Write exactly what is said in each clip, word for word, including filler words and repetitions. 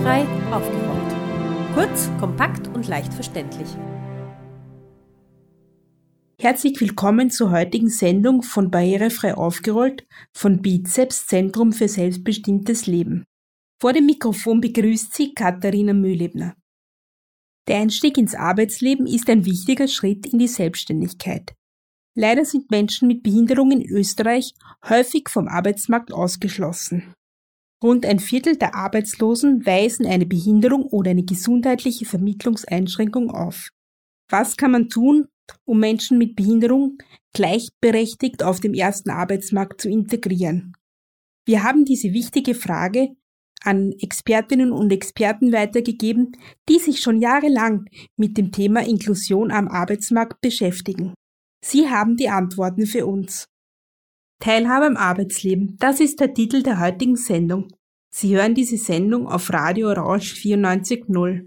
Barrierefrei aufgerollt. Kurz, kompakt und leicht verständlich. Herzlich willkommen zur heutigen Sendung von Barrierefrei aufgerollt von Bizeps Zentrum für selbstbestimmtes Leben. Vor dem Mikrofon begrüßt Sie Katharina Mühlebner. Der Einstieg ins Arbeitsleben ist ein wichtiger Schritt in die Selbstständigkeit. Leider sind Menschen mit Behinderungen in Österreich häufig vom Arbeitsmarkt ausgeschlossen. Rund ein Viertel der Arbeitslosen weisen eine Behinderung oder eine gesundheitliche Vermittlungseinschränkung auf. Was kann man tun, um Menschen mit Behinderung gleichberechtigt auf dem ersten Arbeitsmarkt zu integrieren? Wir haben diese wichtige Frage an Expertinnen und Experten weitergegeben, die sich schon jahrelang mit dem Thema Inklusion am Arbeitsmarkt beschäftigen. Sie haben die Antworten für uns. Teilhabe am Arbeitsleben, das ist der Titel der heutigen Sendung. Sie hören diese Sendung auf Radio Rausch vierundneunzig Komma null.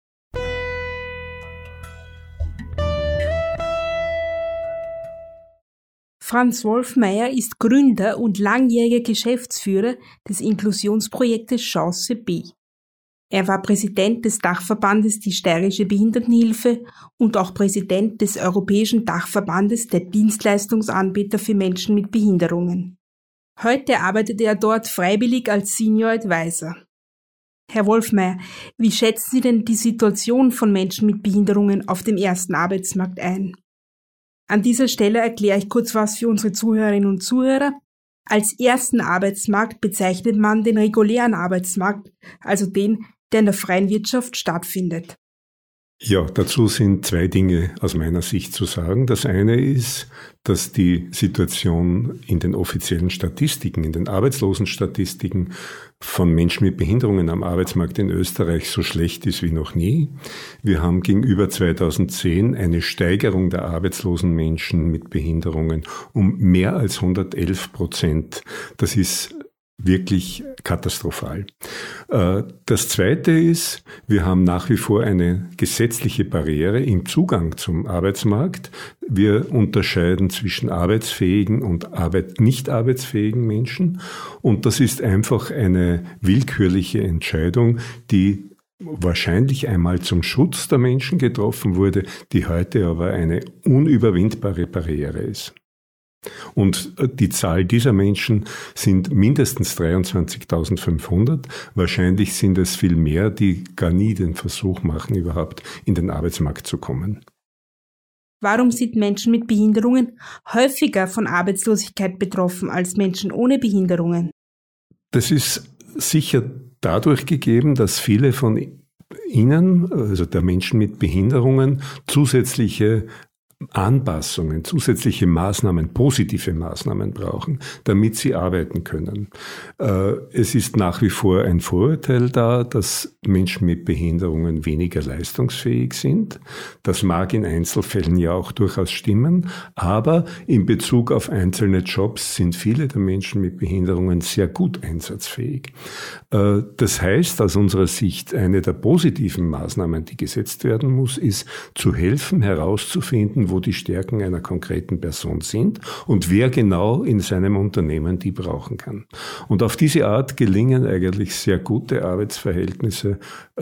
Franz Wolfmeier ist Gründer und langjähriger Geschäftsführer des Inklusionsprojektes Chance B. Er war Präsident des Dachverbandes Die Steirische Behindertenhilfe und auch Präsident des Europäischen Dachverbandes der Dienstleistungsanbieter für Menschen mit Behinderungen. Heute arbeitet er dort freiwillig als Senior Advisor. Herr Wolfmeier, wie schätzen Sie denn die Situation von Menschen mit Behinderungen auf dem ersten Arbeitsmarkt ein? An dieser Stelle erkläre ich kurz was für unsere Zuhörerinnen und Zuhörer. Als ersten Arbeitsmarkt bezeichnet man den regulären Arbeitsmarkt, also den, der in der freien Wirtschaft stattfindet. Ja, dazu sind zwei Dinge aus meiner Sicht zu sagen. Das eine ist, dass die Situation in den offiziellen Statistiken, in den Arbeitslosenstatistiken von Menschen mit Behinderungen am Arbeitsmarkt in Österreich so schlecht ist wie noch nie. Wir haben gegenüber zweitausendzehn eine Steigerung der arbeitslosen Menschen mit Behinderungen um mehr als hundertelf Prozent. Das ist wirklich katastrophal. Das Zweite ist, wir haben nach wie vor eine gesetzliche Barriere im Zugang zum Arbeitsmarkt. Wir unterscheiden zwischen arbeitsfähigen und arbeit- nicht arbeitsfähigen Menschen. Und das ist einfach eine willkürliche Entscheidung, die wahrscheinlich einmal zum Schutz der Menschen getroffen wurde, die heute aber eine unüberwindbare Barriere ist. Und die Zahl dieser Menschen sind mindestens dreiundzwanzigtausendfünfhundert. Wahrscheinlich sind es viel mehr, die gar nie den Versuch machen, überhaupt in den Arbeitsmarkt zu kommen. Warum sind Menschen mit Behinderungen häufiger von Arbeitslosigkeit betroffen als Menschen ohne Behinderungen? Das ist sicher dadurch gegeben, dass viele von ihnen, also der Menschen mit Behinderungen, zusätzliche Anpassungen, zusätzliche Maßnahmen, positive Maßnahmen brauchen, damit sie arbeiten können. Es ist nach wie vor ein Vorurteil da, dass Menschen mit Behinderungen weniger leistungsfähig sind. Das mag in Einzelfällen ja auch durchaus stimmen, aber in Bezug auf einzelne Jobs sind viele der Menschen mit Behinderungen sehr gut einsatzfähig. Das heißt, aus unserer Sicht, eine der positiven Maßnahmen, die gesetzt werden muss, ist, zu helfen, herauszufinden, wo die Stärken einer konkreten Person sind und wer genau in seinem Unternehmen die brauchen kann. Und auf diese Art gelingen eigentlich sehr gute Arbeitsverhältnisse, äh,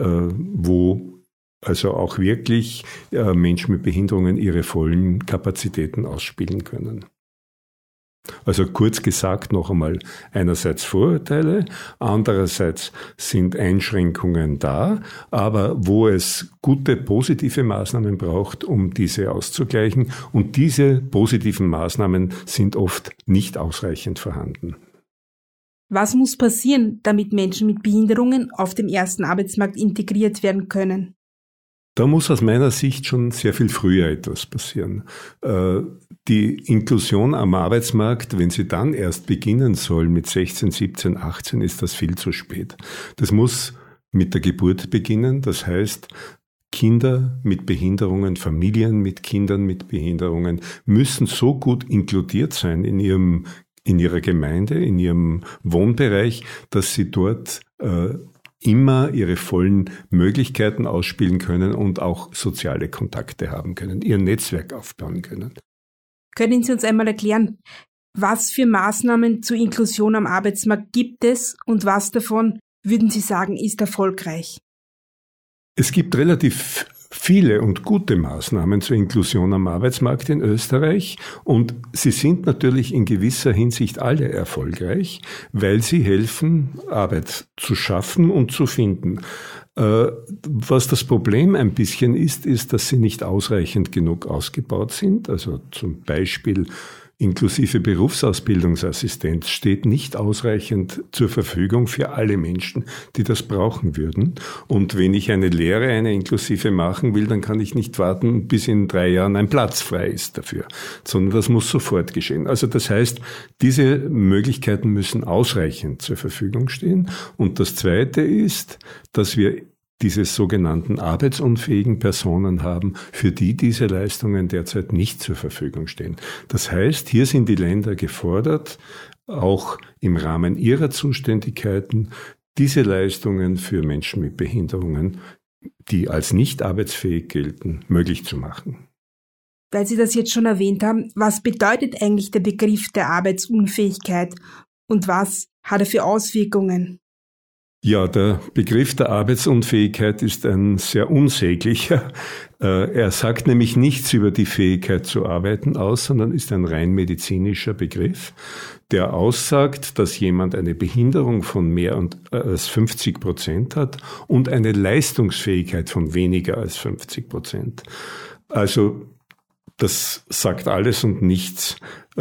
wo also auch wirklich äh, Menschen mit Behinderungen ihre vollen Kapazitäten ausspielen können. Also kurz gesagt noch einmal, einerseits Vorurteile, andererseits sind Einschränkungen da, aber wo es gute positive Maßnahmen braucht, um diese auszugleichen, und diese positiven Maßnahmen sind oft nicht ausreichend vorhanden. Was muss passieren, damit Menschen mit Behinderungen auf dem ersten Arbeitsmarkt integriert werden können? Da muss aus meiner Sicht schon sehr viel früher etwas passieren. Die Inklusion am Arbeitsmarkt, wenn sie dann erst beginnen soll mit sechzehn, siebzehn, achtzehn, ist das viel zu spät. Das muss mit der Geburt beginnen. Das heißt, Kinder mit Behinderungen, Familien mit Kindern mit Behinderungen müssen so gut inkludiert sein in ihrem, in ihrer Gemeinde, in ihrem Wohnbereich, dass sie dort äh, immer ihre vollen Möglichkeiten ausspielen können und auch soziale Kontakte haben können, ihr Netzwerk aufbauen können. Können Sie uns einmal erklären, was für Maßnahmen zur Inklusion am Arbeitsmarkt gibt es und was davon würden Sie sagen, ist erfolgreich? Es gibt relativ viele und gute Maßnahmen zur Inklusion am Arbeitsmarkt in Österreich und sie sind natürlich in gewisser Hinsicht alle erfolgreich, weil sie helfen, Arbeit zu schaffen und zu finden. Was das Problem ein bisschen ist, ist, dass sie nicht ausreichend genug ausgebaut sind. Also zum Beispiel inklusive Berufsausbildungsassistenz steht nicht ausreichend zur Verfügung für alle Menschen, die das brauchen würden. Und wenn ich eine Lehre, eine inklusive machen will, dann kann ich nicht warten, bis in drei Jahren ein Platz frei ist dafür, sondern das muss sofort geschehen. Also das heißt, diese Möglichkeiten müssen ausreichend zur Verfügung stehen. Und das Zweite ist, dass wir diese sogenannten arbeitsunfähigen Personen haben, für die diese Leistungen derzeit nicht zur Verfügung stehen. Das heißt, hier sind die Länder gefordert, auch im Rahmen ihrer Zuständigkeiten, diese Leistungen für Menschen mit Behinderungen, die als nicht arbeitsfähig gelten, möglich zu machen. Weil Sie das jetzt schon erwähnt haben, was bedeutet eigentlich der Begriff der Arbeitsunfähigkeit und was hat er für Auswirkungen? Ja, der Begriff der Arbeitsunfähigkeit ist ein sehr unsäglicher. Er sagt nämlich nichts über die Fähigkeit zu arbeiten aus, sondern ist ein rein medizinischer Begriff, der aussagt, dass jemand eine Behinderung von mehr als fünfzig Prozent hat und eine Leistungsfähigkeit von weniger als fünfzig Prozent. Also das sagt alles und nichts.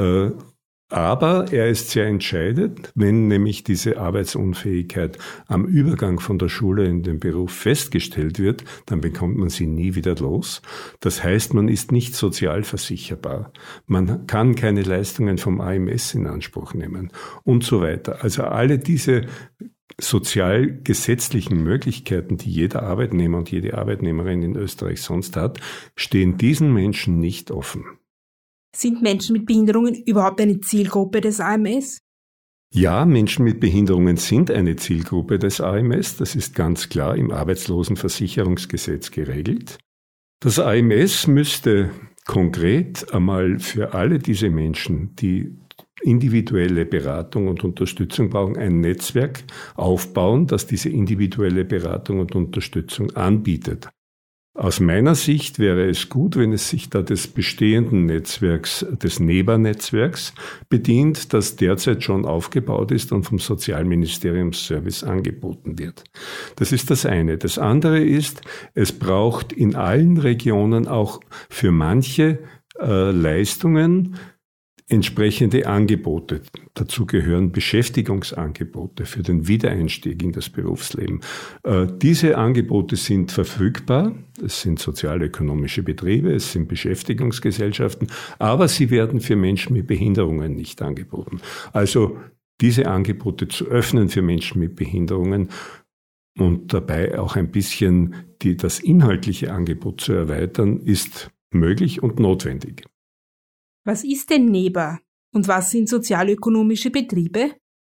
Aber er ist sehr entscheidend, wenn nämlich diese Arbeitsunfähigkeit am Übergang von der Schule in den Beruf festgestellt wird, dann bekommt man sie nie wieder los. Das heißt, man ist nicht sozial versicherbar. Man kann keine Leistungen vom A M S in Anspruch nehmen und so weiter. Also alle diese sozialgesetzlichen Möglichkeiten, die jeder Arbeitnehmer und jede Arbeitnehmerin in Österreich sonst hat, stehen diesen Menschen nicht offen. Sind Menschen mit Behinderungen überhaupt eine Zielgruppe des A M S? Ja, Menschen mit Behinderungen sind eine Zielgruppe des A M S. Das ist ganz klar im Arbeitslosenversicherungsgesetz geregelt. Das A M S müsste konkret einmal für alle diese Menschen, die individuelle Beratung und Unterstützung brauchen, ein Netzwerk aufbauen, das diese individuelle Beratung und Unterstützung anbietet. Aus meiner Sicht wäre es gut, wenn es sich da des bestehenden Netzwerks, des NEBA-Netzwerks bedient, das derzeit schon aufgebaut ist und vom Sozialministeriumsservice angeboten wird. Das ist das eine. Das andere ist, es braucht in allen Regionen auch für manche äh, Leistungen entsprechende Angebote. Dazu gehören Beschäftigungsangebote für den Wiedereinstieg in das Berufsleben. Äh, diese Angebote sind verfügbar. Es sind sozialökonomische Betriebe, es sind Beschäftigungsgesellschaften, aber sie werden für Menschen mit Behinderungen nicht angeboten. Also diese Angebote zu öffnen für Menschen mit Behinderungen und dabei auch ein bisschen die, das inhaltliche Angebot zu erweitern, ist möglich und notwendig. Was ist denn NEBA und was sind sozialökonomische Betriebe?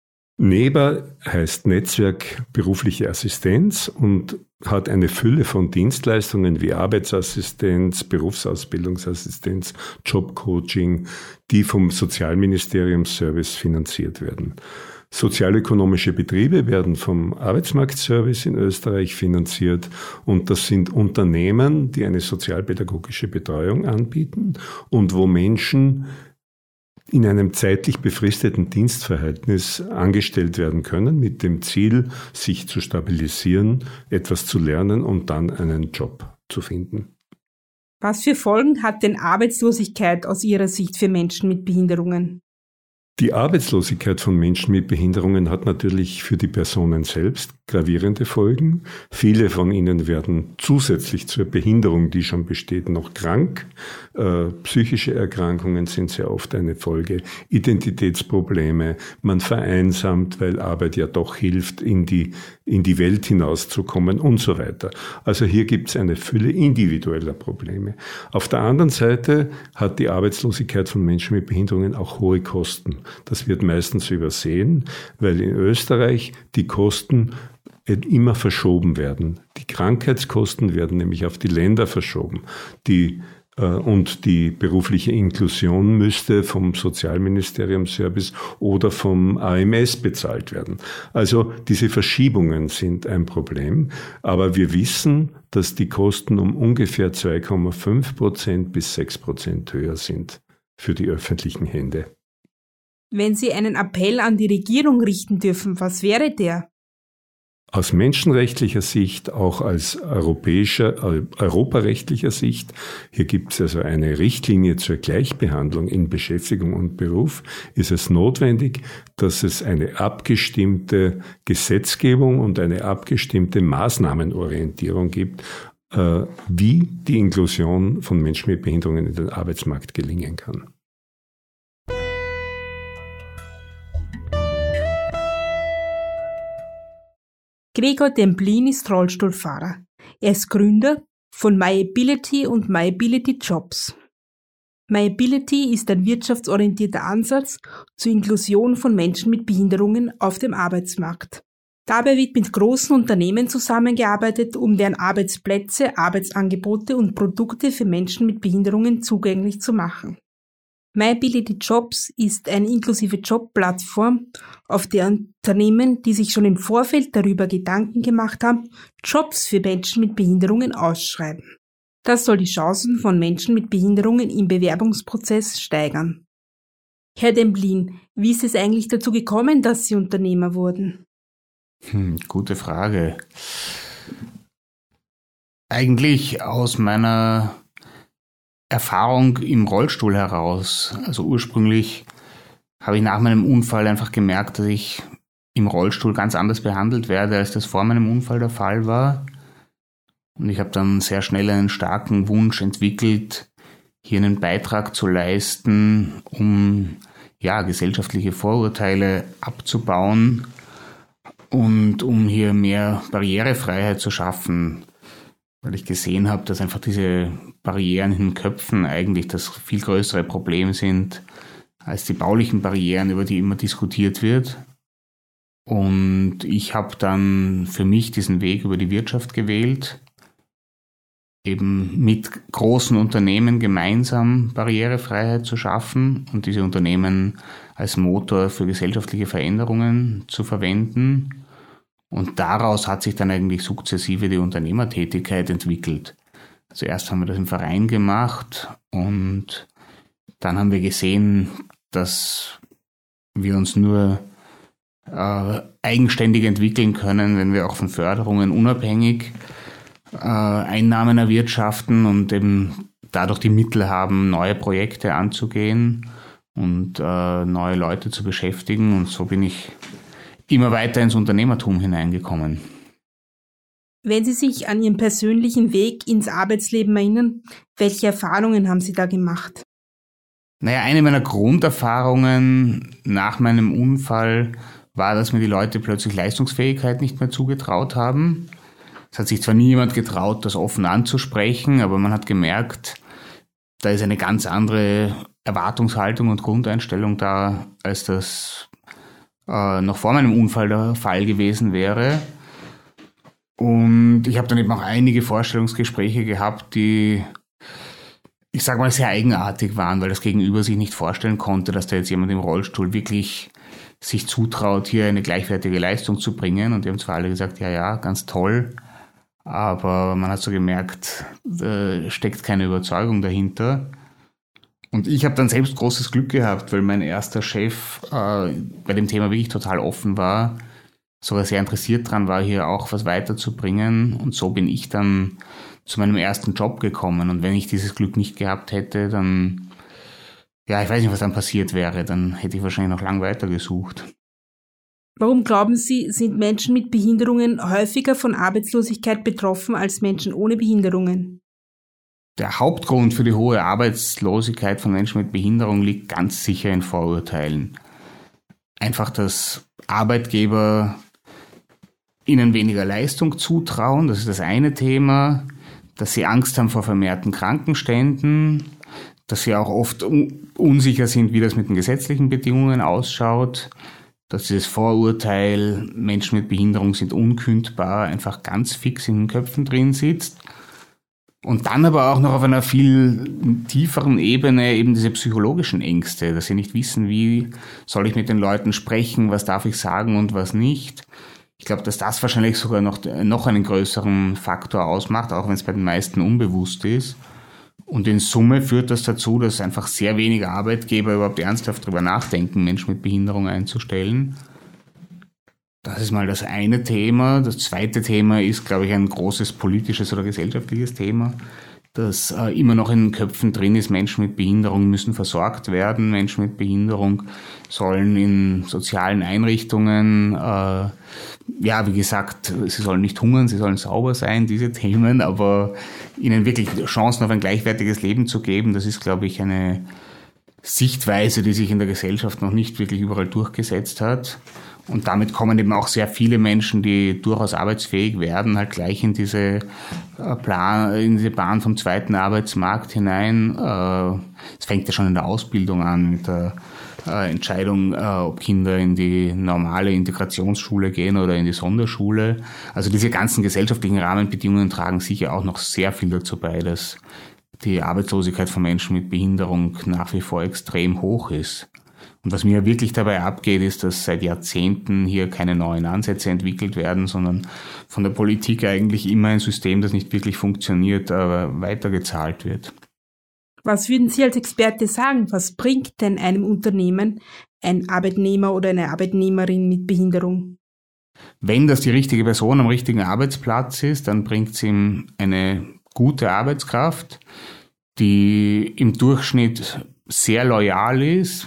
NEBA heißt Netzwerk berufliche Assistenz und hat eine Fülle von Dienstleistungen wie Arbeitsassistenz, Berufsausbildungsassistenz, Jobcoaching, die vom Sozialministeriumsservice finanziert werden. Sozialökonomische Betriebe werden vom Arbeitsmarktservice in Österreich finanziert und das sind Unternehmen, die eine sozialpädagogische Betreuung anbieten und wo Menschen in einem zeitlich befristeten Dienstverhältnis angestellt werden können, mit dem Ziel, sich zu stabilisieren, etwas zu lernen und dann einen Job zu finden. Was für Folgen hat denn Arbeitslosigkeit aus Ihrer Sicht für Menschen mit Behinderungen? Die Arbeitslosigkeit von Menschen mit Behinderungen hat natürlich für die Personen selbst gravierende Folgen. Viele von ihnen werden zusätzlich zur Behinderung, die schon besteht, noch krank. Äh, psychische Erkrankungen sind sehr oft eine Folge. Identitätsprobleme, man vereinsamt, weil Arbeit ja doch hilft, in die, in die Welt hinauszukommen und so weiter. Also hier gibt es eine Fülle individueller Probleme. Auf der anderen Seite hat die Arbeitslosigkeit von Menschen mit Behinderungen auch hohe Kosten. Das wird meistens übersehen, weil in Österreich die Kosten immer verschoben werden. Die Krankheitskosten werden nämlich auf die Länder verschoben. Die Und die berufliche Inklusion müsste vom Sozialministerium-Service oder vom A M S bezahlt werden. Also diese Verschiebungen sind ein Problem. Aber wir wissen, dass die Kosten um ungefähr zwei Komma fünf Prozent bis sechs Prozent höher sind für die öffentlichen Hände. Wenn Sie einen Appell an die Regierung richten dürfen, was wäre der? Aus menschenrechtlicher Sicht, auch als europäischer, äh, europarechtlicher Sicht, hier gibt es also eine Richtlinie zur Gleichbehandlung in Beschäftigung und Beruf, ist es notwendig, dass es eine abgestimmte Gesetzgebung und eine abgestimmte Maßnahmenorientierung gibt, äh, wie die Inklusion von Menschen mit Behinderungen in den Arbeitsmarkt gelingen kann. Gregor Demblin ist Rollstuhlfahrer. Er ist Gründer von MyAbility und MyAbility Jobs. MyAbility ist ein wirtschaftsorientierter Ansatz zur Inklusion von Menschen mit Behinderungen auf dem Arbeitsmarkt. Dabei wird mit großen Unternehmen zusammengearbeitet, um deren Arbeitsplätze, Arbeitsangebote und Produkte für Menschen mit Behinderungen zugänglich zu machen. MyAbility Jobs ist eine inklusive Jobplattform, auf der Unternehmen, die sich schon im Vorfeld darüber Gedanken gemacht haben, Jobs für Menschen mit Behinderungen ausschreiben. Das soll die Chancen von Menschen mit Behinderungen im Bewerbungsprozess steigern. Herr Demblin, wie ist es eigentlich dazu gekommen, dass Sie Unternehmer wurden? Hm, gute Frage. Eigentlich aus meiner Erfahrung im Rollstuhl heraus. Also ursprünglich habe ich nach meinem Unfall einfach gemerkt, dass ich im Rollstuhl ganz anders behandelt werde, als das vor meinem Unfall der Fall war. Und ich habe dann sehr schnell einen starken Wunsch entwickelt, hier einen Beitrag zu leisten, um ja, gesellschaftliche Vorurteile abzubauen und um hier mehr Barrierefreiheit zu schaffen. Weil ich gesehen habe, dass einfach diese Barrieren in den Köpfen eigentlich das viel größere Problem sind als die baulichen Barrieren, über die immer diskutiert wird. Und ich habe dann für mich diesen Weg über die Wirtschaft gewählt, eben mit großen Unternehmen gemeinsam Barrierefreiheit zu schaffen und diese Unternehmen als Motor für gesellschaftliche Veränderungen zu verwenden. Und daraus hat sich dann eigentlich sukzessive die Unternehmertätigkeit entwickelt. Also erst haben wir das im Verein gemacht und dann haben wir gesehen, dass wir uns nur äh, eigenständig entwickeln können, wenn wir auch von Förderungen unabhängig äh, Einnahmen erwirtschaften und eben dadurch die Mittel haben, neue Projekte anzugehen und äh, neue Leute zu beschäftigen. Und so bin ich immer weiter ins Unternehmertum hineingekommen. Wenn Sie sich an Ihren persönlichen Weg ins Arbeitsleben erinnern, welche Erfahrungen haben Sie da gemacht? Naja, eine meiner Grunderfahrungen nach meinem Unfall war, dass mir die Leute plötzlich Leistungsfähigkeit nicht mehr zugetraut haben. Es hat sich zwar nie jemand getraut, das offen anzusprechen, aber man hat gemerkt, da ist eine ganz andere Erwartungshaltung und Grundeinstellung da, als das äh, noch vor meinem Unfall der Fall gewesen wäre. Und ich habe dann eben auch einige Vorstellungsgespräche gehabt, die, ich sag mal, sehr eigenartig waren, weil das Gegenüber sich nicht vorstellen konnte, dass da jetzt jemand im Rollstuhl wirklich sich zutraut, hier eine gleichwertige Leistung zu bringen. Und die haben zwar alle gesagt, ja, ja, ganz toll, aber man hat so gemerkt, da steckt keine Überzeugung dahinter. Und ich habe dann selbst großes Glück gehabt, weil mein erster Chef äh, bei dem Thema wirklich total offen war, sogar sehr interessiert dran war, hier auch was weiterzubringen. Und so bin ich dann zu meinem ersten Job gekommen. Und wenn ich dieses Glück nicht gehabt hätte, dann, ja, ich weiß nicht, was dann passiert wäre. Dann hätte ich wahrscheinlich noch lang weitergesucht. Warum glauben Sie, sind Menschen mit Behinderungen häufiger von Arbeitslosigkeit betroffen als Menschen ohne Behinderungen? Der Hauptgrund für die hohe Arbeitslosigkeit von Menschen mit Behinderung liegt ganz sicher in Vorurteilen. Einfach, dass Arbeitgeber ihnen weniger Leistung zutrauen, das ist das eine Thema, dass sie Angst haben vor vermehrten Krankenständen, dass sie auch oft un- unsicher sind, wie das mit den gesetzlichen Bedingungen ausschaut, dass dieses Vorurteil, Menschen mit Behinderung sind unkündbar, einfach ganz fix in den Köpfen drin sitzt. Und dann aber auch noch auf einer viel tieferen Ebene eben diese psychologischen Ängste, dass sie nicht wissen, wie soll ich mit den Leuten sprechen, was darf ich sagen und was nicht. Ich glaube, dass das wahrscheinlich sogar noch, noch einen größeren Faktor ausmacht, auch wenn es bei den meisten unbewusst ist. Und in Summe führt das dazu, dass einfach sehr wenige Arbeitgeber überhaupt ernsthaft darüber nachdenken, Menschen mit Behinderung einzustellen. Das ist mal das eine Thema. Das zweite Thema ist, glaube ich, ein großes politisches oder gesellschaftliches Thema, das äh, immer noch in den Köpfen drin ist. Menschen mit Behinderung müssen versorgt werden. Menschen mit Behinderung sollen in sozialen Einrichtungen, äh, ja, wie gesagt, sie sollen nicht hungern, sie sollen sauber sein, diese Themen, aber ihnen wirklich Chancen auf ein gleichwertiges Leben zu geben, das ist, glaube ich, eine Sichtweise, die sich in der Gesellschaft noch nicht wirklich überall durchgesetzt hat. Und damit kommen eben auch sehr viele Menschen, die durchaus arbeitsfähig werden, halt gleich in diese Plan, in diese Bahn vom zweiten Arbeitsmarkt hinein. Es fängt ja schon in der Ausbildung an mit der Entscheidung, ob Kinder in die normale Integrationsschule gehen oder in die Sonderschule. Also diese ganzen gesellschaftlichen Rahmenbedingungen tragen sicher auch noch sehr viel dazu bei, dass die Arbeitslosigkeit von Menschen mit Behinderung nach wie vor extrem hoch ist. Und was mir wirklich dabei abgeht, ist, dass seit Jahrzehnten hier keine neuen Ansätze entwickelt werden, sondern von der Politik eigentlich immer ein System, das nicht wirklich funktioniert, aber weitergezahlt wird. Was würden Sie als Experte sagen? Was bringt denn einem Unternehmen ein Arbeitnehmer oder eine Arbeitnehmerin mit Behinderung? Wenn das die richtige Person am richtigen Arbeitsplatz ist, dann bringt es ihm eine gute Arbeitskraft, die im Durchschnitt sehr loyal ist,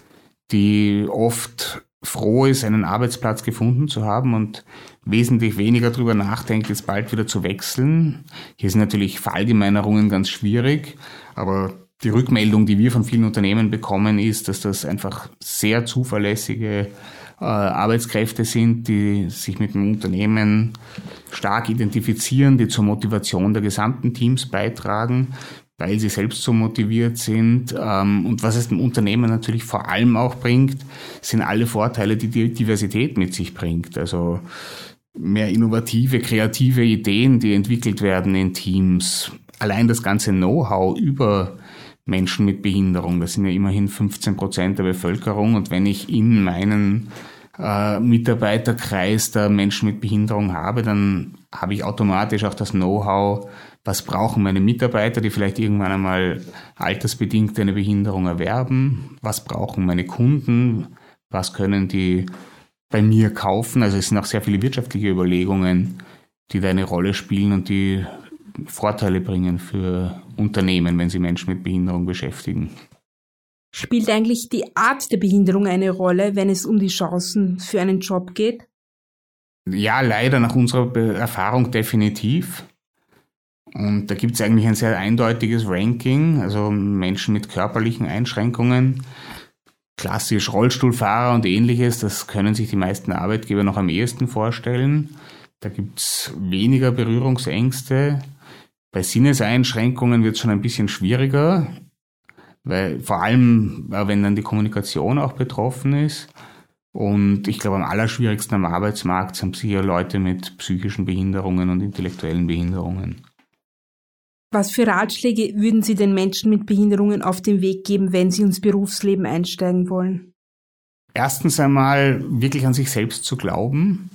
die oft froh ist, einen Arbeitsplatz gefunden zu haben und wesentlich weniger darüber nachdenkt, jetzt bald wieder zu wechseln. Hier sind natürlich Verallgemeinerungen ganz schwierig, aber die Rückmeldung, die wir von vielen Unternehmen bekommen, ist, dass das einfach sehr zuverlässige äh, Arbeitskräfte sind, die sich mit dem Unternehmen stark identifizieren, die zur Motivation der gesamten Teams beitragen, weil sie selbst so motiviert sind. Und was es dem Unternehmen natürlich vor allem auch bringt, sind alle Vorteile, die die Diversität mit sich bringt. Also mehr innovative, kreative Ideen, die entwickelt werden in Teams. Allein das ganze Know-how über Menschen mit Behinderung, das sind ja immerhin fünfzehn Prozent der Bevölkerung. Und wenn ich in meinen äh, Mitarbeiterkreis der Menschen mit Behinderung habe, dann habe ich automatisch auch das Know-how, was brauchen meine Mitarbeiter, die vielleicht irgendwann einmal altersbedingt eine Behinderung erwerben? Was brauchen meine Kunden? Was können die bei mir kaufen? Also es sind auch sehr viele wirtschaftliche Überlegungen, die da eine Rolle spielen und die Vorteile bringen für Unternehmen, wenn sie Menschen mit Behinderung beschäftigen. Spielt eigentlich die Art der Behinderung eine Rolle, wenn es um die Chancen für einen Job geht? Ja, leider nach unserer Erfahrung definitiv. Und da gibt es eigentlich ein sehr eindeutiges Ranking, also Menschen mit körperlichen Einschränkungen, klassisch Rollstuhlfahrer und ähnliches, das können sich die meisten Arbeitgeber noch am ehesten vorstellen. Da gibt es weniger Berührungsängste. Bei Sinneseinschränkungen wird es schon ein bisschen schwieriger, weil vor allem, wenn dann die Kommunikation auch betroffen ist. Und ich glaube, am allerschwierigsten am Arbeitsmarkt sind sicher Leute mit psychischen Behinderungen und intellektuellen Behinderungen. Was für Ratschläge würden Sie den Menschen mit Behinderungen auf den Weg geben, wenn sie ins Berufsleben einsteigen wollen? Erstens einmal wirklich an sich selbst zu glauben.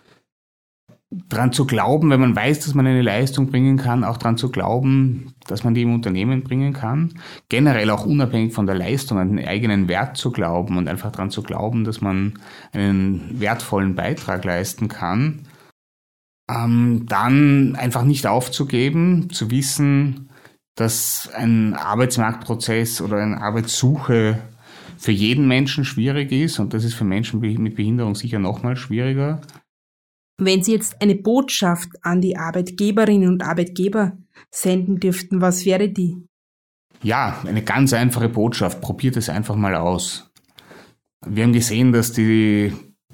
Daran zu glauben, wenn man weiß, dass man eine Leistung bringen kann, auch daran zu glauben, dass man die im Unternehmen bringen kann. Generell auch unabhängig von der Leistung an den eigenen Wert zu glauben und einfach daran zu glauben, dass man einen wertvollen Beitrag leisten kann. Ähm, dann einfach nicht aufzugeben, zu wissen, dass ein Arbeitsmarktprozess oder eine Arbeitssuche für jeden Menschen schwierig ist und das ist für Menschen mit Behinderung sicher noch mal schwieriger. Wenn Sie jetzt eine Botschaft an die Arbeitgeberinnen und Arbeitgeber senden dürften, was wäre die? Ja, eine ganz einfache Botschaft. Probiert es einfach mal aus. Wir haben gesehen, dass die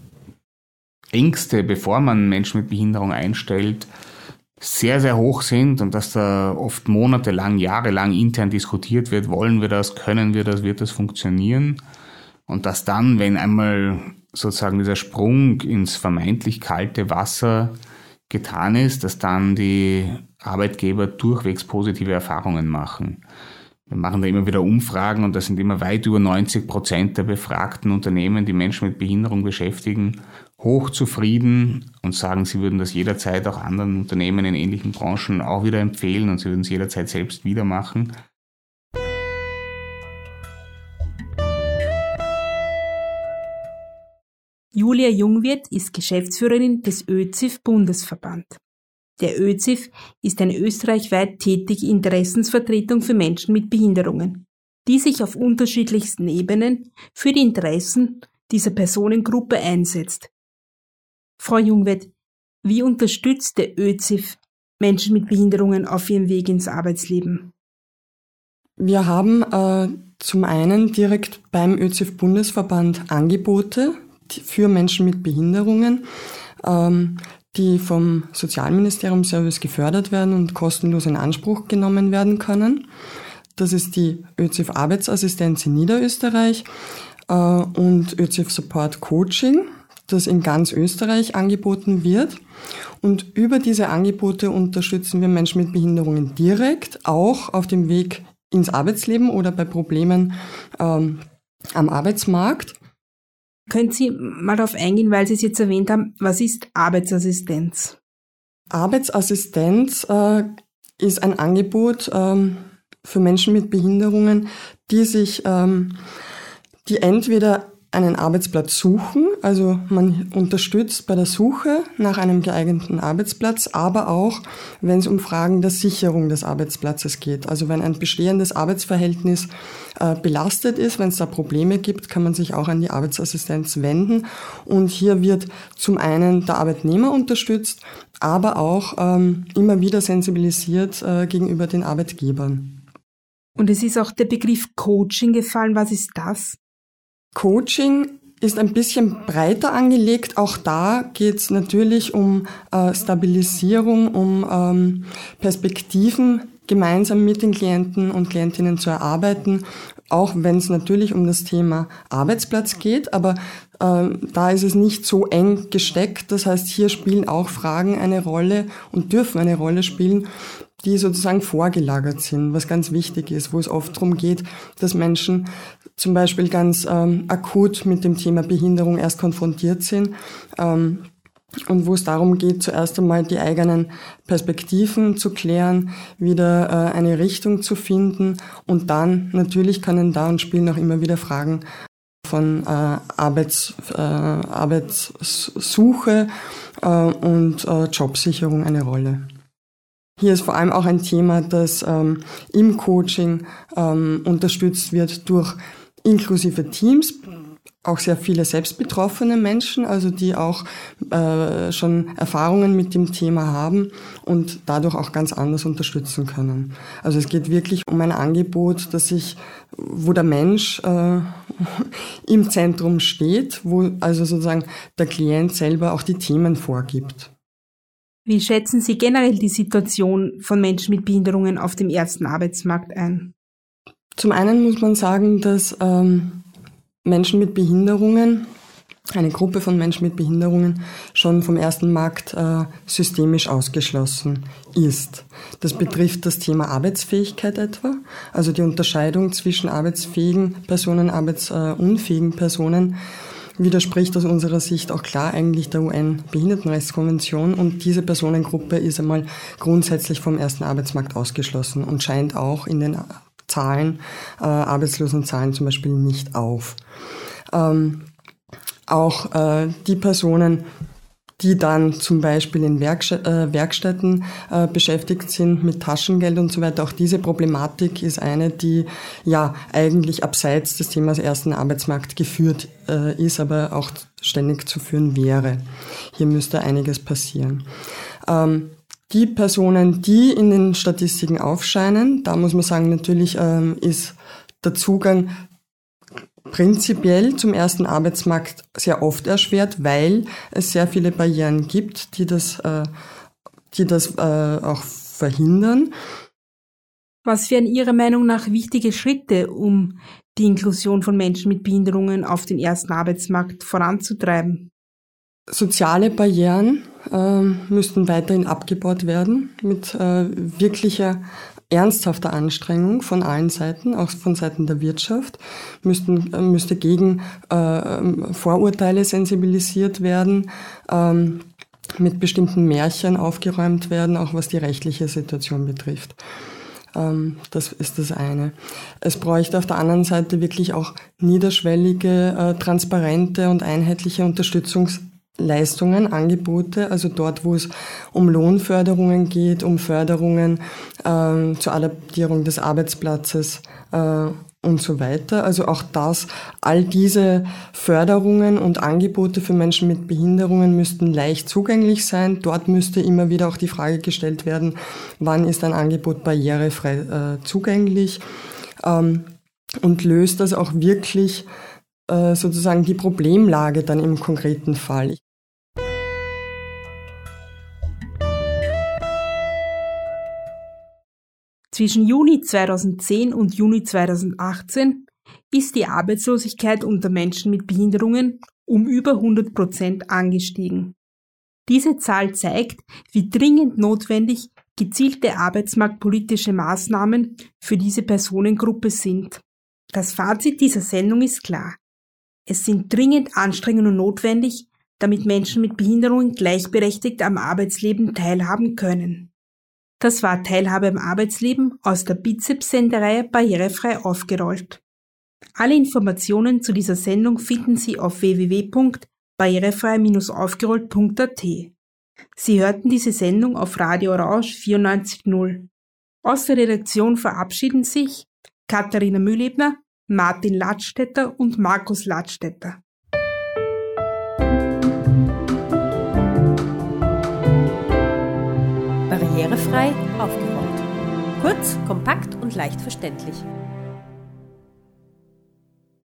Ängste, bevor man Menschen mit Behinderung einstellt, sehr, sehr hoch sind und dass da oft monatelang, jahrelang intern diskutiert wird, wollen wir das, können wir das, wird das funktionieren? Und dass dann, wenn einmal sozusagen dieser Sprung ins vermeintlich kalte Wasser getan ist, dass dann die Arbeitgeber durchwegs positive Erfahrungen machen. Wir machen da immer wieder Umfragen und da sind immer weit über neunzig Prozent der befragten Unternehmen, die Menschen mit Behinderung beschäftigen, hochzufrieden und sagen, sie würden das jederzeit auch anderen Unternehmen in ähnlichen Branchen auch wieder empfehlen und sie würden es jederzeit selbst wieder machen. Julia Jungwirth ist Geschäftsführerin des Ö Z I F-Bundesverband. Der Ö Z I F ist eine österreichweit tätige Interessensvertretung für Menschen mit Behinderungen, die sich auf unterschiedlichsten Ebenen für die Interessen dieser Personengruppe einsetzt. Frau Jungwirth, wie unterstützt der Ö Z I F Menschen mit Behinderungen auf ihrem Weg ins Arbeitsleben? Wir haben äh, zum einen direkt beim Ö Z I F-Bundesverband Angebote für Menschen mit Behinderungen, ähm, die vom Sozialministerium Service gefördert werden und kostenlos in Anspruch genommen werden können. Das ist die Ö Z I F Arbeitsassistenz in Niederösterreich äh, und Ö Z I F Support Coaching, das in ganz Österreich angeboten wird. Und über diese Angebote unterstützen wir Menschen mit Behinderungen direkt, auch auf dem Weg ins Arbeitsleben oder bei Problemen ähm, am Arbeitsmarkt. Können Sie mal darauf eingehen, weil Sie es jetzt erwähnt haben, was ist Arbeitsassistenz? Arbeitsassistenz äh, ist ein Angebot ähm, für Menschen mit Behinderungen, die sich, ähm, die entweder einen Arbeitsplatz suchen, also man unterstützt bei der Suche nach einem geeigneten Arbeitsplatz, aber auch, wenn es um Fragen der Sicherung des Arbeitsplatzes geht. Also wenn ein bestehendes Arbeitsverhältnis äh, belastet ist, wenn es da Probleme gibt, kann man sich auch an die Arbeitsassistenz wenden. Und hier wird zum einen der Arbeitnehmer unterstützt, aber auch ähm, immer wieder sensibilisiert äh, gegenüber den Arbeitgebern. Und es ist auch der Begriff Coaching gefallen. Was ist das? Coaching ist ein bisschen breiter angelegt. Auch da geht es natürlich um äh, Stabilisierung, um ähm, Perspektiven gemeinsam mit den Klienten und Klientinnen zu erarbeiten, auch wenn es natürlich um das Thema Arbeitsplatz geht. Aber äh, da ist es nicht so eng gesteckt. Das heißt, hier spielen auch Fragen eine Rolle und dürfen eine Rolle spielen, die sozusagen vorgelagert sind, was ganz wichtig ist, wo es oft darum geht, dass Menschen zum Beispiel ganz ähm, akut mit dem Thema Behinderung erst konfrontiert sind ähm, und wo es darum geht, zuerst einmal die eigenen Perspektiven zu klären, wieder äh, eine Richtung zu finden und dann natürlich können da und spielen auch immer wieder Fragen von äh, Arbeits, äh, Arbeitssuche äh, und äh, Jobsicherung eine Rolle. Hier ist vor allem auch ein Thema, das ähm, im Coaching ähm, unterstützt wird durch inklusive Teams, auch sehr viele selbstbetroffene Menschen, also die auch äh, schon Erfahrungen mit dem Thema haben und dadurch auch ganz anders unterstützen können. Also es geht wirklich um ein Angebot, das sich, wo der Mensch äh, im Zentrum steht, wo also sozusagen der Klient selber auch die Themen vorgibt. Wie schätzen Sie generell die Situation von Menschen mit Behinderungen auf dem ersten Arbeitsmarkt ein? Zum einen muss man sagen, dass ähm, Menschen mit Behinderungen, eine Gruppe von Menschen mit Behinderungen schon vom ersten Markt äh, systemisch ausgeschlossen ist. Das betrifft das Thema Arbeitsfähigkeit etwa, also die Unterscheidung zwischen arbeitsfähigen Personen, arbeitsunfähigen Personen, widerspricht aus unserer Sicht auch klar eigentlich der U N-Behindertenrechtskonvention und diese Personengruppe ist einmal grundsätzlich vom ersten Arbeitsmarkt ausgeschlossen und scheint auch in den Zahlen, äh, Arbeitslosenzahlen zum Beispiel nicht auf. Ähm, auch äh, die Personen, die dann zum Beispiel in Werkst- äh, Werkstätten äh, beschäftigt sind mit Taschengeld und so weiter. Auch diese Problematik ist eine, die ja eigentlich abseits des Themas ersten Arbeitsmarkt geführt äh, ist, aber auch ständig zu führen wäre. Hier müsste einiges passieren. Ähm, die Personen, die in den Statistiken aufscheinen, da muss man sagen, natürlich ähm, ist der Zugang prinzipiell zum ersten Arbeitsmarkt sehr oft erschwert, weil es sehr viele Barrieren gibt, die das, äh, die das äh, auch verhindern. Was wären Ihrer Meinung nach wichtige Schritte, um die Inklusion von Menschen mit Behinderungen auf den ersten Arbeitsmarkt voranzutreiben? Soziale Barrieren äh, müssten weiterhin abgebaut werden mit äh, wirklicher ernsthafter Anstrengung von allen Seiten, auch von Seiten der Wirtschaft, müssten, äh, müsste gegen äh, Vorurteile sensibilisiert werden, ähm, mit bestimmten Märchen aufgeräumt werden, auch was die rechtliche Situation betrifft. Ähm, das ist das eine. Es bräuchte auf der anderen Seite wirklich auch niederschwellige, äh, transparente und einheitliche Unterstützungs Leistungen, Angebote, also dort, wo es um Lohnförderungen geht, um Förderungen äh, zur Adaptierung des Arbeitsplatzes äh, und so weiter. Also auch das, all diese Förderungen und Angebote für Menschen mit Behinderungen müssten leicht zugänglich sein. Dort müsste immer wieder auch die Frage gestellt werden, wann ist ein Angebot barrierefrei äh, zugänglich, ähm, und löst das auch wirklich sozusagen die Problemlage dann im konkreten Fall. Zwischen Juni zweitausendzehn und Juni zweitausendachtzehn ist die Arbeitslosigkeit unter Menschen mit Behinderungen um über hundert Prozent angestiegen. Diese Zahl zeigt, wie dringend notwendig gezielte arbeitsmarktpolitische Maßnahmen für diese Personengruppe sind. Das Fazit dieser Sendung ist klar. Es sind dringend Anstrengungen notwendig, damit Menschen mit Behinderungen gleichberechtigt am Arbeitsleben teilhaben können. Das war Teilhabe am Arbeitsleben aus der Bizeps-Sendereihe Barrierefrei aufgerollt. Alle Informationen zu dieser Sendung finden Sie auf w w w punkt barrierefrei Bindestrich aufgerollt punkt a t. Sie hörten diese Sendung auf Radio Orange vierundneunzig Komma null. Aus der Redaktion verabschieden sich Katharina Mühlebner, Martin Ladstätter und Markus Ladstätter. Barrierefrei aufgerollt. Kurz, kompakt und leicht verständlich.